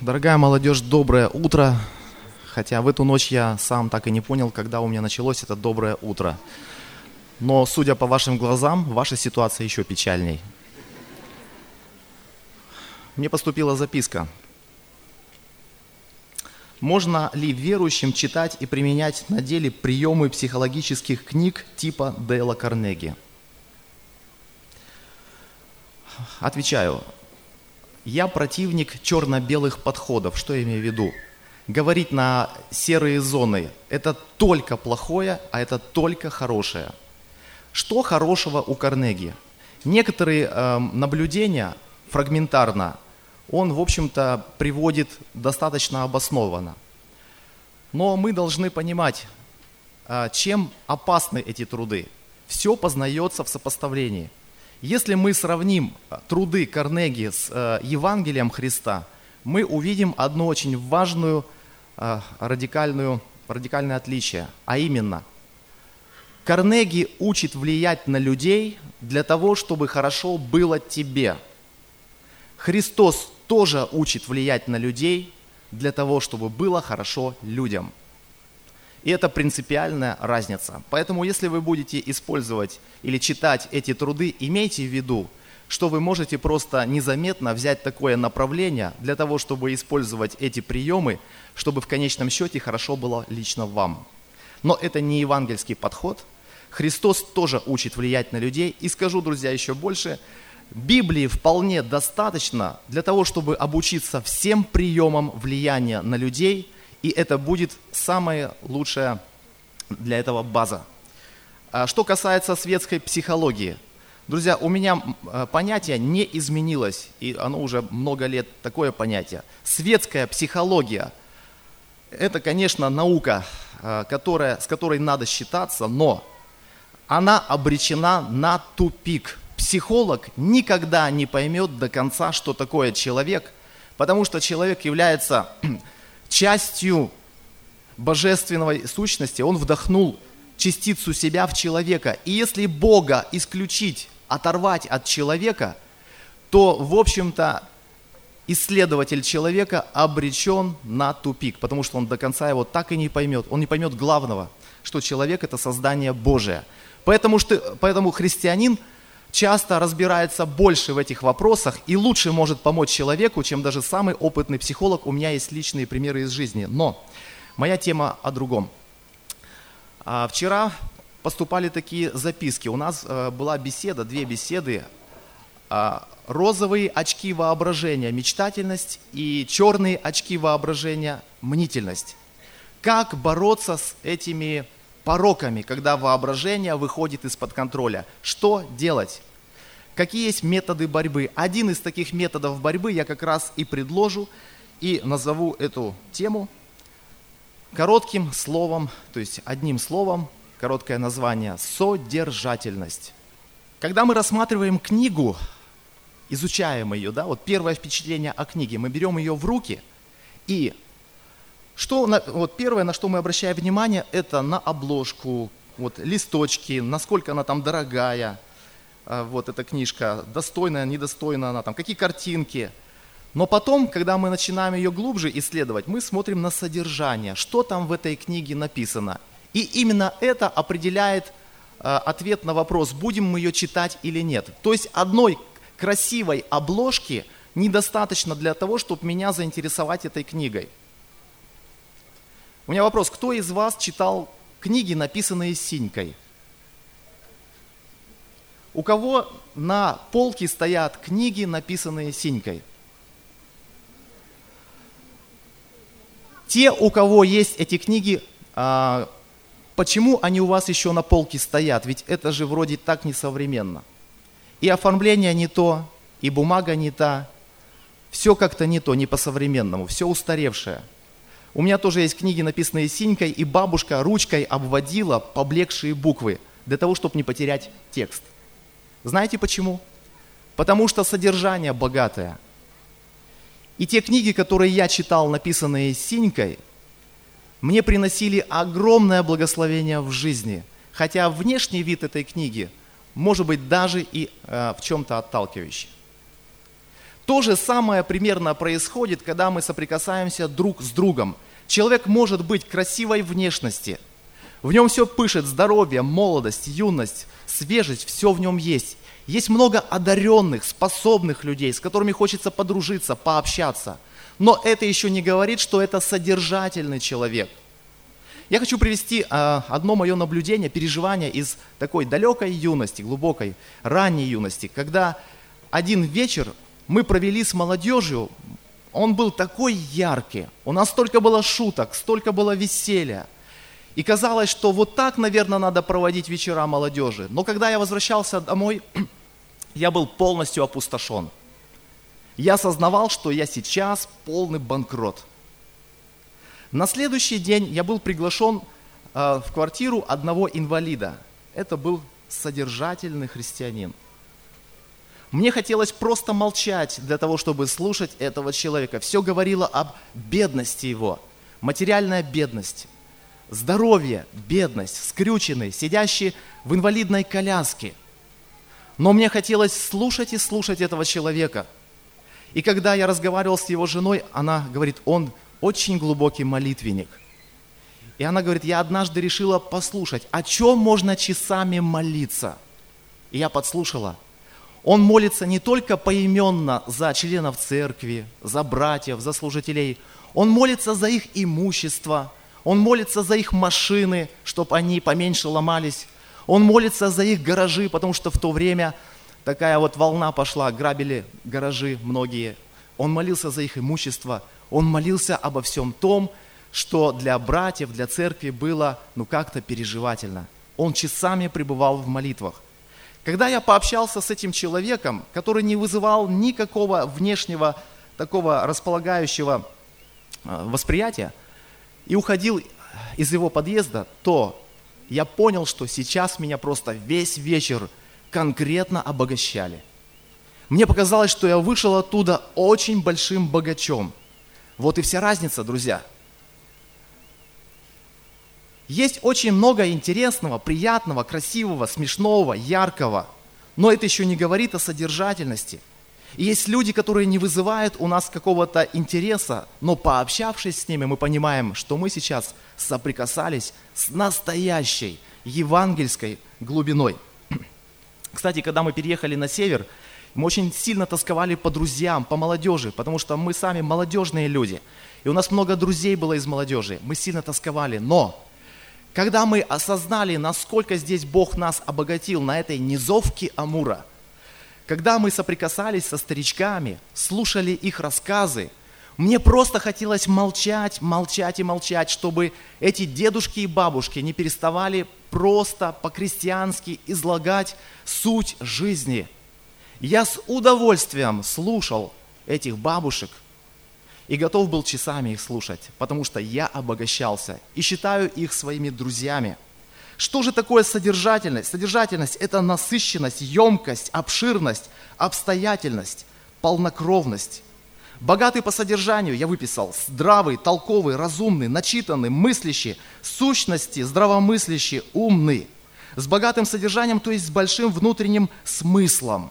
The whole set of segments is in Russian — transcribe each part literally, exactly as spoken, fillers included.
Дорогая молодежь, доброе утро. Хотя в эту ночь я сам так и не понял, когда у меня началось это доброе утро. Но, судя по вашим глазам, ваша ситуация еще печальней. Мне поступила записка. Можно ли верующим читать и применять на деле приемы психологических книг типа Дейла Карнеги? Отвечаю. Я противник черно-белых подходов. Что я имею в виду? Говорить на серые зоны – это только плохое, а это только хорошее. Что хорошего у Карнеги? Некоторые э, наблюдения фрагментарно он, в общем-то, приводит достаточно обоснованно. Но мы должны понимать, э, чем опасны эти труды. Все познается в сопоставлении. Если мы сравним труды Карнеги с э, Евангелием Христа, мы увидим одну очень важную э, радикальную, радикальное отличие, а именно, Карнеги учит влиять на людей для того, чтобы хорошо было тебе. Христос тоже учит влиять на людей для того, чтобы было хорошо людям. И это принципиальная разница. Поэтому, если вы будете использовать или читать эти труды, имейте в виду, что вы можете просто незаметно взять такое направление для того, чтобы использовать эти приемы, чтобы в конечном счете хорошо было лично вам. Но это не евангельский подход. Христос тоже учит влиять на людей. И скажу, друзья, еще больше. Библии вполне достаточно для того, чтобы обучиться всем приемам влияния на людей. И это будет самая лучшая для этого база. Что касается светской психологии. Друзья, у меня понятие не изменилось, и оно уже много лет такое понятие. Светская психология – это, конечно, наука, которая, с которой надо считаться, но она обречена на тупик. Психолог никогда не поймет до конца, что такое человек, потому что человек является частью божественной сущности. Он вдохнул частицу себя в человека. И если Бога исключить, оторвать от человека, то, в общем-то, исследователь человека обречен на тупик, потому что он до конца его так и не поймет. Он не поймет главного, что человек – это создание Божие. Поэтому, что, поэтому христианин часто разбирается больше в этих вопросах и лучше может помочь человеку, чем даже самый опытный психолог. У меня есть личные примеры из жизни. Но моя тема о другом. Вчера поступали такие записки. У нас была беседа, две беседы. Розовые очки воображения – мечтательность, и черные очки воображения – мнительность. Как бороться с этими пороками, когда воображение выходит из-под контроля? Что делать? Какие есть методы борьбы? Один из таких методов борьбы я как раз и предложу, и назову эту тему коротким словом, то есть одним словом, короткое название – содержательность. Когда мы рассматриваем книгу, изучаем ее, да, вот первое впечатление о книге, мы берем ее в руки, и что, вот первое, на что мы обращаем внимание, это на обложку, вот, листочки, насколько она там дорогая, вот эта книжка, достойная, недостойная она, там, какие картинки. Но потом, когда мы начинаем ее глубже исследовать, мы смотрим на содержание, что там в этой книге написано. И именно это определяет э, ответ на вопрос, будем мы ее читать или нет. То есть одной красивой обложки недостаточно для того, чтобы меня заинтересовать этой книгой. У меня вопрос, кто из вас читал книги, написанные синькой? У кого на полке стоят книги, написанные синькой? Те, у кого есть эти книги, а, почему они у вас еще на полке стоят? Ведь это же вроде так несовременно. И оформление не то, и бумага не та. Все как-то не то, не по-современному, все устаревшее. У меня тоже есть книги, написанные синькой, и бабушка ручкой обводила поблекшие буквы, для того, чтобы не потерять текст. Знаете почему? Потому что содержание богатое. И те книги, которые я читал, написанные синькой, мне приносили огромное благословение в жизни. Хотя внешний вид этой книги может быть даже и э, в чем-то отталкивающий. То же самое примерно происходит, когда мы соприкасаемся друг с другом. Человек может быть красивой внешности. В нем все пышет: здоровье, молодость, юность, свежесть, все в нем есть. Есть много одаренных, способных людей, с которыми хочется подружиться, пообщаться. Но это еще не говорит, что это содержательный человек. Я хочу привести э, одно мое наблюдение, переживание из такой далекой юности, глубокой, ранней юности, когда один вечер мы провели с молодежью. Он был такой яркий, у нас столько было шуток, столько было веселья. И казалось, что вот так, наверное, надо проводить вечера молодежи. Но когда я возвращался домой, я был полностью опустошен. Я осознавал, что я сейчас полный банкрот. На следующий день я был приглашен э, в квартиру одного инвалида. Это был содержательный христианин. Мне хотелось просто молчать для того, чтобы слушать этого человека. Все говорило об бедности его, материальная бедность. Здоровье, бедность, скрюченный, сидящий в инвалидной коляске. Но мне хотелось слушать и слушать этого человека. И когда я разговаривал с его женой, она говорит: он очень глубокий молитвенник. И она говорит: я однажды решила послушать, о чем можно часами молиться. И я подслушала. Он молится не только поименно за членов церкви, за братьев, за служителей. Он молится за их имущество. Он молится за их машины, чтобы они поменьше ломались. Он молится за их гаражи, потому что в то время такая вот волна пошла, грабили гаражи многие. Он молился за их имущество. Он молился обо всем том, что для братьев, для церкви было ну как-то переживательно. Он часами пребывал в молитвах. Когда я пообщался с этим человеком, который не вызывал никакого внешнего такого располагающего восприятия, и уходил из его подъезда, то я понял, что сейчас меня просто весь вечер конкретно обогащали. Мне показалось, что я вышел оттуда очень большим богачом. Вот и вся разница, друзья. Есть очень много интересного, приятного, красивого, смешного, яркого, но это еще не говорит о содержательности. И есть люди, которые не вызывают у нас какого-то интереса, но пообщавшись с ними, мы понимаем, что мы сейчас соприкасались с настоящей евангельской глубиной. Кстати, когда мы переехали на север, мы очень сильно тосковали по друзьям, по молодежи, потому что мы сами молодежные люди. И у нас много друзей было из молодежи. Мы сильно тосковали, но когда мы осознали, насколько здесь Бог нас обогатил на этой низовке Амура, когда мы соприкасались со старичками, слушали их рассказы, мне просто хотелось молчать, молчать и молчать, чтобы эти дедушки и бабушки не переставали просто по-крестьянски излагать суть жизни. Я с удовольствием слушал этих бабушек и готов был часами их слушать, потому что я обогащался и считаю их своими друзьями. Что же такое содержательность? Содержательность – это насыщенность, емкость, обширность, обстоятельность, полнокровность. Богатый по содержанию я выписал: здравый, толковый, разумный, начитанный, мыслящий, сущности, здравомыслящий, умный. С богатым содержанием, то есть с большим внутренним смыслом.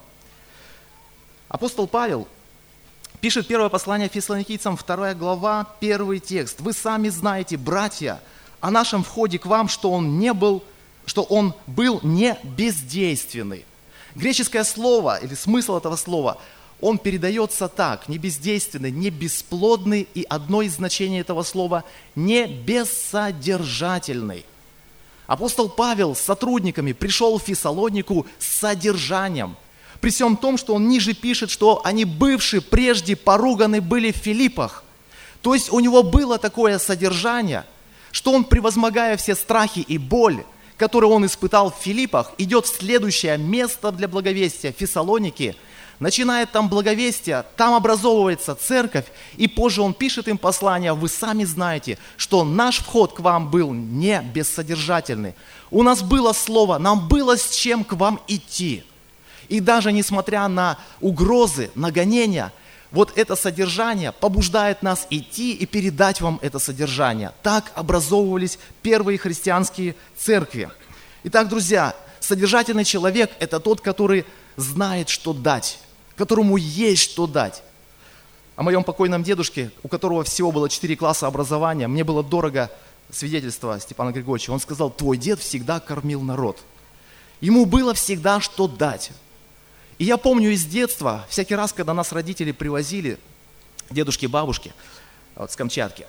Апостол Павел пишет первое послание Фессалоникийцам, вторая глава, первый текст. «Вы сами знаете, братья, о нашем входе к вам, что он не был, что он был не бездейственный». Греческое слово или смысл этого слова, он передается так: не бездейственный, не бесплодный, и одно из значений этого слова – не бессодержательный. Апостол Павел с сотрудниками пришел в Фессалонику с содержанием. При всем том, что он ниже пишет, что они бывшие прежде поруганы были в Филиппах. То есть у него было такое содержание, что он, превозмогая все страхи и боль, которые он испытал в Филиппах, идет в следующее место для благовестия, Фессалоники, начинает там благовестие, там образовывается церковь, и позже он пишет им послание: вы сами знаете, что наш вход к вам был не бессодержательный. У нас было слово, нам было с чем к вам идти. И даже несмотря на угрозы, на гонения, вот это содержание побуждает нас идти и передать вам это содержание. Так образовывались первые христианские церкви. Итак, друзья, содержательный человек – это тот, который знает, что дать, которому есть что дать. О моем покойном дедушке, у которого всего было четыре класса образования, мне было дорого свидетельство Степана Григорьевича. Он сказал: твой дед всегда кормил народ. Ему было всегда что дать. И я помню из детства, всякий раз, когда нас родители привозили, дедушки, бабушки, вот с Камчатки,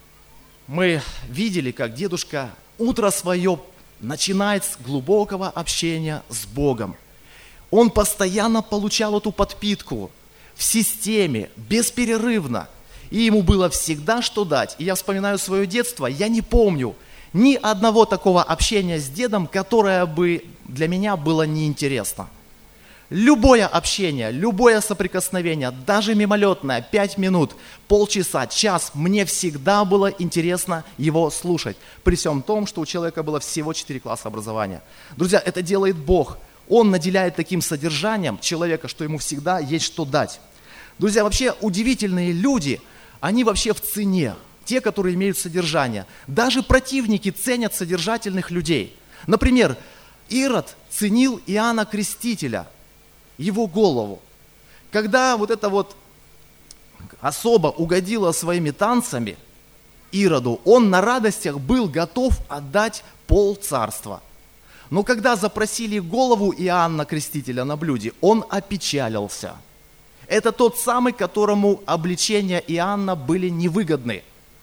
мы видели, как дедушка утро свое начинает с глубокого общения с Богом. Он постоянно получал эту подпитку в системе, бесперерывно. И ему было всегда что дать. И я вспоминаю свое детство, я не помню ни одного такого общения с дедом, которое бы для меня было неинтересно. Любое общение, любое соприкосновение, даже мимолетное, пять минут, полчаса, час, мне всегда было интересно его слушать. При всем том, что у человека было всего четыре класса образования. Друзья, это делает Бог. Он наделяет таким содержанием человека, что ему всегда есть что дать. Друзья, вообще удивительные люди, они вообще в цене. Те, которые имеют содержание. Даже противники ценят содержательных людей. Например, Ирод ценил Иоанна Крестителя, его голову. Когда вот эта вот особа угодила своими танцами Ироду, он на радостях был готов отдать полцарства. Но когда запросили голову Иоанна Крестителя на блюде, он опечалился. Это тот самый, которому обличения Иоанна были невыгодны.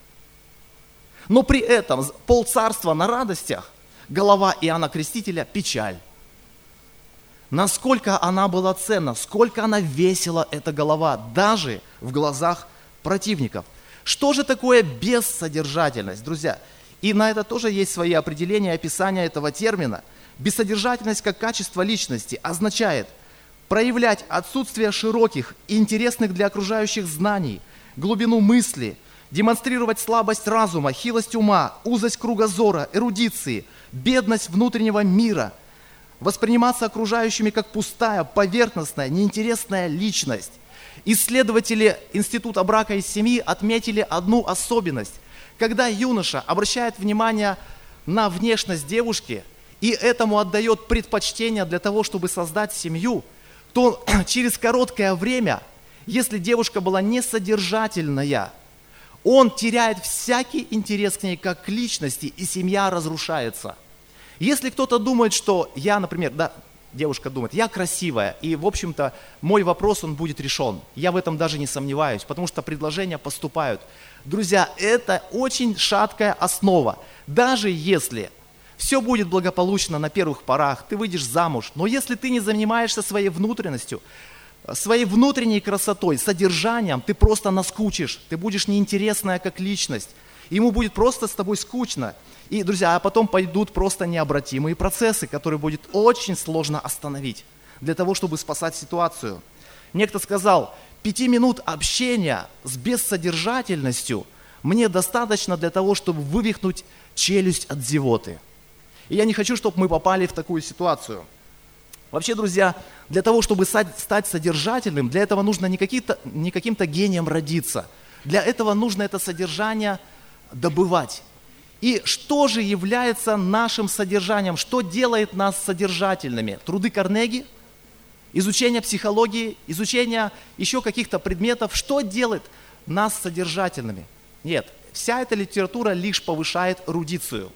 Но при этом полцарства на радостях, голова Иоанна Крестителя – печаль. Насколько она была ценна, сколько она весила, эта голова, даже в глазах противников. Что же такое бессодержательность, друзья? И на это тоже есть свои определения, описания этого термина. Бессодержательность как качество личности означает проявлять отсутствие широких и интересных для окружающих знаний, глубину мысли, демонстрировать слабость разума, хилость ума, узость кругозора, эрудиции, бедность внутреннего мира, восприниматься окружающими как пустая, поверхностная, неинтересная личность. Исследователи Института брака и семьи отметили одну особенность. Когда юноша обращает внимание на внешность девушки и этому отдает предпочтение для того, чтобы создать семью, то через короткое время, если девушка была несодержательная, он теряет всякий интерес к ней как к личности, и семья разрушается. Если кто-то думает, что я, например, да, девушка думает, я красивая, и, в общем-то, мой вопрос, он будет решен. Я в этом даже не сомневаюсь, потому что предложения поступают. Друзья, это очень шаткая основа. Даже если все будет благополучно на первых порах, ты выйдешь замуж, но если ты не занимаешься своей внутренностью, своей внутренней красотой, содержанием, ты просто наскучишь, ты будешь неинтересная как личность. Ему будет просто с тобой скучно. И, друзья, а потом пойдут просто необратимые процессы, которые будет очень сложно остановить для того, чтобы спасать ситуацию. Некто сказал, пяти минут общения с бессодержательностью мне достаточно для того, чтобы вывихнуть челюсть от зевоты. И я не хочу, чтобы мы попали в такую ситуацию. Вообще, друзья, для того, чтобы стать содержательным, для этого нужно не, не каким-то гением родиться. Для этого нужно это содержание добывать. И что же является нашим содержанием? Что делает нас содержательными? Труды Карнеги, изучение психологии, изучение еще каких-то предметов. Что делает нас содержательными? Нет, вся эта литература лишь повышает эрудицию.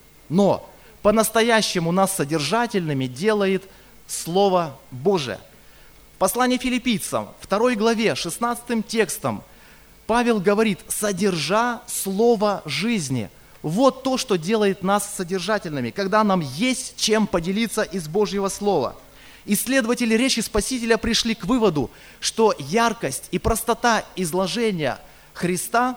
Но по-настоящему нас содержательными делает Слово Божие. В послании филиппийцам, второй главе, шестнадцатым текстом, Павел говорит, содержа слово жизни. Вот то, что делает нас содержательными, когда нам есть чем поделиться из Божьего Слова. Исследователи речи Спасителя пришли к выводу, что яркость и простота изложения Христа,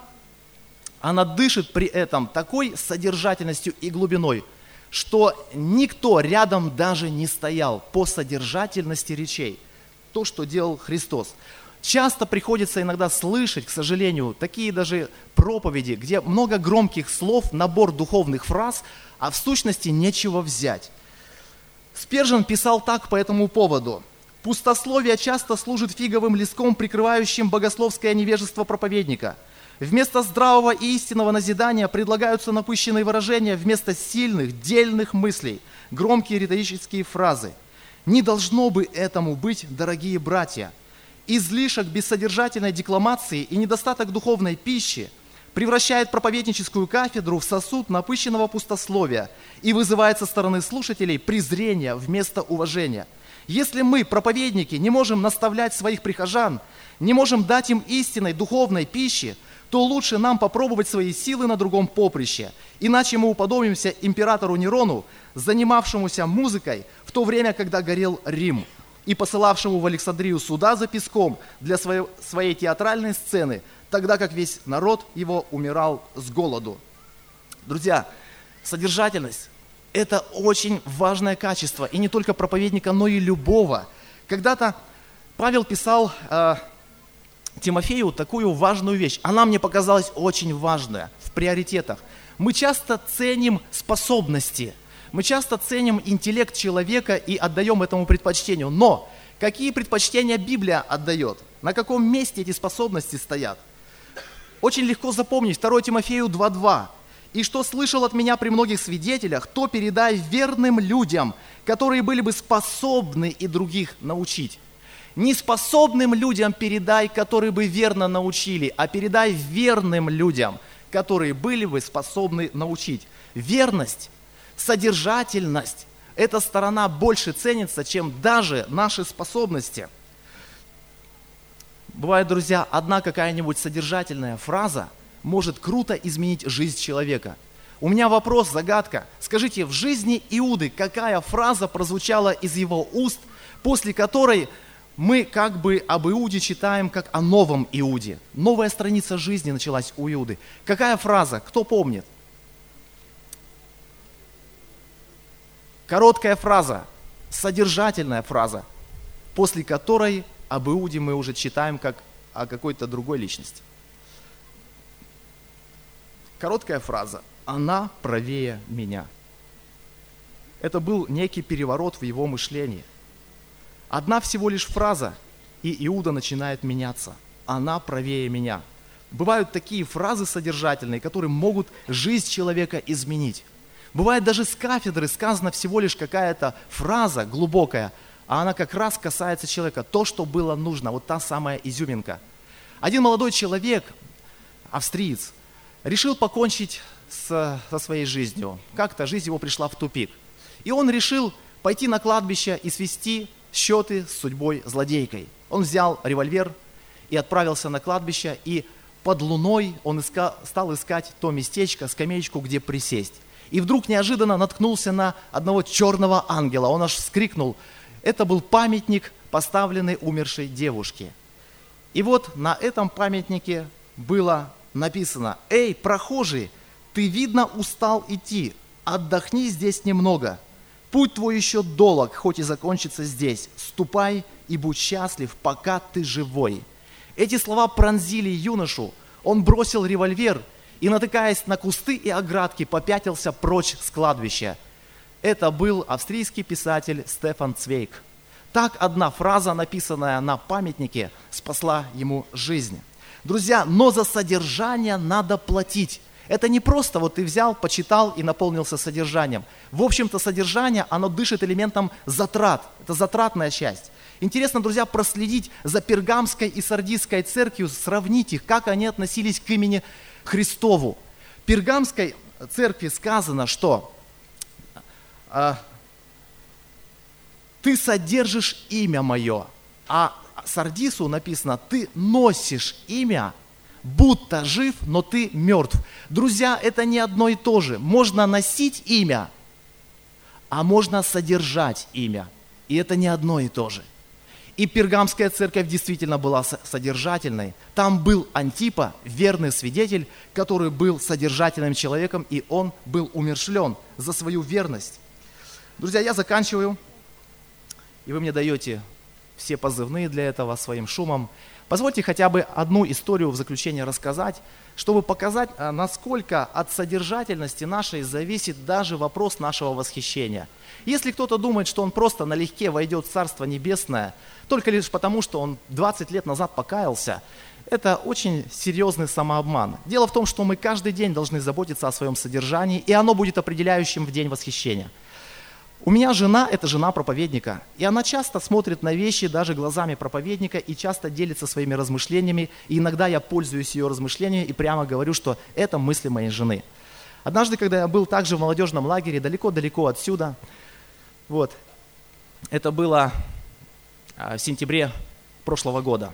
она дышит при этом такой содержательностью и глубиной, что никто рядом даже не стоял по содержательности речей. То, что делал Христос. Часто приходится иногда слышать, к сожалению, такие даже проповеди, где много громких слов, набор духовных фраз, а в сущности нечего взять. Спержен писал так по этому поводу. «Пустословие часто служит фиговым листком, прикрывающим богословское невежество проповедника. Вместо здравого и истинного назидания предлагаются напыщенные выражения вместо сильных, дельных мыслей, громкие риторические фразы. Не должно бы этому быть, дорогие братья. излишек бессодержательной декламации и недостаток духовной пищи превращает проповедническую кафедру в сосуд напыщенного пустословия и вызывает со стороны слушателей презрение вместо уважения. Если мы, проповедники, не можем наставлять своих прихожан, не можем дать им истинной духовной пищи, то лучше нам попробовать свои силы на другом поприще. Иначе мы уподобимся императору Нерону, занимавшемуся музыкой в то время, когда горел Рим, и посылавшему в Александрию суда за песком для своей, своей театральной сцены, тогда как весь народ его умирал с голоду. Друзья, содержательность – это очень важное качество, и не только проповедника, но и любого. Когда-то Павел писал э, Тимофею такую важную вещь. Она мне показалась очень важная в приоритетах. Мы часто ценим способности, мы часто ценим интеллект человека и отдаем этому предпочтению. Но какие предпочтения Библия отдает? На каком месте эти способности стоят? Очень легко запомнить второе Тимофею два два. «И что слышал от меня при многих свидетелях, то передай верным людям, которые были бы способны и других научить». Неспособным людям передай, которые бы верно научили, а передай верным людям, которые были бы способны научить. Верность, содержательность – эта сторона больше ценится, чем даже наши способности. Бывает, друзья, одна какая-нибудь содержательная фраза может круто изменить жизнь человека. У меня вопрос, загадка. Скажите, в жизни Иуды какая фраза прозвучала из его уст, после которой мы как бы об Иуде читаем как о новом Иуде? Новая страница жизни началась у Иуды. Какая фраза? Кто помнит? Короткая фраза, содержательная фраза, после которой об Иуде мы уже читаем как о какой-то другой личности. Короткая фраза. Она правее меня. Это был некий переворот в его мышлении. Одна всего лишь фраза, и Иуда начинает меняться. Она правее меня. Бывают такие фразы содержательные, которые могут жизнь человека изменить. Бывает даже с кафедры сказана всего лишь какая-то фраза глубокая, а она как раз касается человека. То, что было нужно, вот та самая изюминка. Один молодой человек, австриец, решил покончить с, со своей жизнью. Как-то жизнь его пришла в тупик. И он решил пойти на кладбище и свести счеты с судьбой злодейкой. Он взял револьвер и отправился на кладбище, и под луной он иска, стал искать то местечко, скамеечку, где присесть. И вдруг неожиданно наткнулся на одного черного ангела. Он аж вскрикнул. Это был памятник, поставленный умершей девушке. И вот на этом памятнике было написано: «Эй, прохожий, ты, видно, устал идти, отдохни здесь немного. Путь твой еще долг, хоть и закончится здесь. Ступай и будь счастлив, пока ты живой». Эти слова пронзили юношу. Он бросил револьвер и, натыкаясь на кусты и оградки, попятился прочь с кладбища. Это был австрийский писатель Стефан Цвейг. Так одна фраза, написанная на памятнике, спасла ему жизнь. Друзья, но за содержание надо платить. Это не просто вот ты взял, почитал и наполнился содержанием. В общем-то, содержание, оно дышит элементом затрат. Это затратная часть. Интересно, друзья, проследить за Пергамской и Сардийской церковью, сравнить их, как они относились к имени Христову. В Пергамской церкви сказано, что э, ты содержишь имя мое, а Сардису написано, ты носишь имя, будто жив, но ты мертв. Друзья, это не одно и то же. Можно носить имя, а можно содержать имя. И это не одно и то же. И Пергамская церковь действительно была содержательной. Там был Антипа, верный свидетель, который был содержательным человеком, и он был умершлен за свою верность. Друзья, я заканчиваю, и вы мне даете все позывные для этого своим шумом. Позвольте хотя бы одну историю в заключение рассказать, чтобы показать, насколько от содержательности нашей зависит даже вопрос нашего восхищения. Если кто-то думает, что он просто налегке войдет в Царство Небесное, только лишь потому, что он двадцать лет назад покаялся, это очень серьезный самообман. Дело в том, что мы каждый день должны заботиться о своем содержании, и оно будет определяющим в день восхищения. У меня жена – это жена проповедника, и она часто смотрит на вещи даже глазами проповедника и часто делится своими размышлениями, и иногда я пользуюсь ее размышлениями и прямо говорю, что это мысли моей жены. Однажды, когда я был также в молодежном лагере, далеко-далеко отсюда, вот, это было в сентябре прошлого года,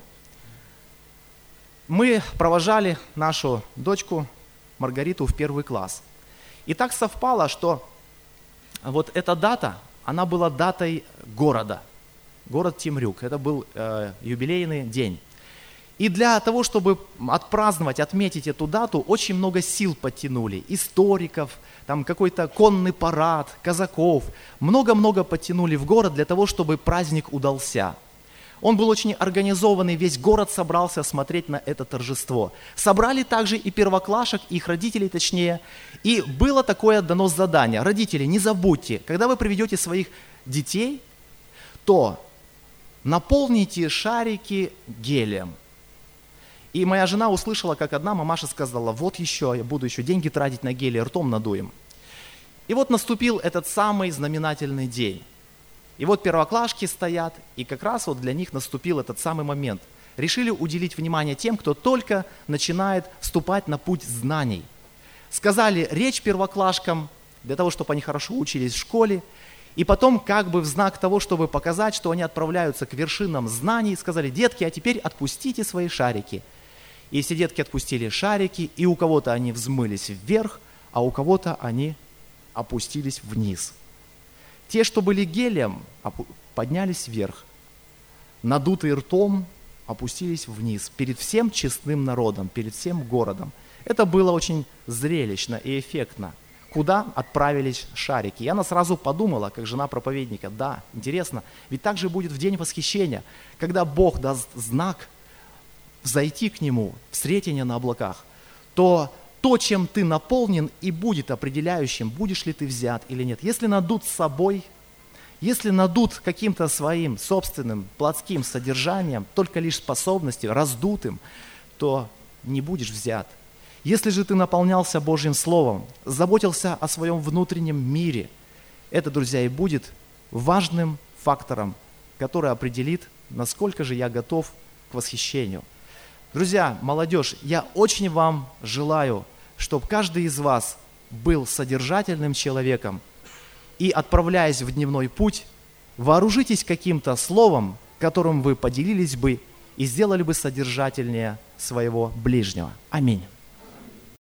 мы провожали нашу дочку Маргариту в первый класс. И так совпало, что вот эта дата, она была датой города, город Темрюк. Это был э, юбилейный день. И для того, чтобы отпраздновать, отметить эту дату, очень много сил подтянули. Историков, там какой-то конный парад, казаков. Много-много подтянули в город для того, чтобы праздник удался. Он был очень организованный, весь город собрался смотреть на это торжество. Собрали также и первоклашек, и их родителей точнее. И было такое дано задание. Родители, не забудьте, когда вы приведете своих детей, то наполните шарики гелием. И моя жена услышала, как одна мамаша сказала: вот еще, я буду еще деньги тратить на гелий, ртом надуем. И вот наступил этот самый знаменательный день. И вот первоклашки стоят, и как раз вот для них наступил этот самый момент. Решили уделить внимание тем, кто только начинает вступать на путь знаний. Сказали речь первоклашкам, для того, чтобы они хорошо учились в школе, и потом как бы в знак того, чтобы показать, что они отправляются к вершинам знаний, сказали: детки, а теперь отпустите свои шарики. И все детки отпустили шарики, и у кого-то они взмылись вверх, а у кого-то они опустились вниз. Те, что были гелием, поднялись вверх, надутые ртом, опустились вниз, перед всем честным народом, перед всем городом. Это было очень зрелищно и эффектно. Куда отправились шарики? И она сразу подумала, как жена проповедника: да, интересно, ведь так же будет в день восхищения, когда Бог даст знак взойти к Нему в сретение на облаках, то то, чем ты наполнен, и будет определяющим, будешь ли ты взят или нет. Если надут собой, если надут каким-то своим собственным плотским содержанием, только лишь способностью, раздутым, то не будешь взят. Если же ты наполнялся Божьим Словом, заботился о своем внутреннем мире, это, друзья, и будет важным фактором, который определит, насколько же я готов к восхищению. Друзья, молодежь, я очень вам желаю, чтобы каждый из вас был содержательным человеком и, отправляясь в дневной путь, вооружитесь каким-то словом, которым вы поделились бы и сделали бы содержательнее своего ближнего. Аминь.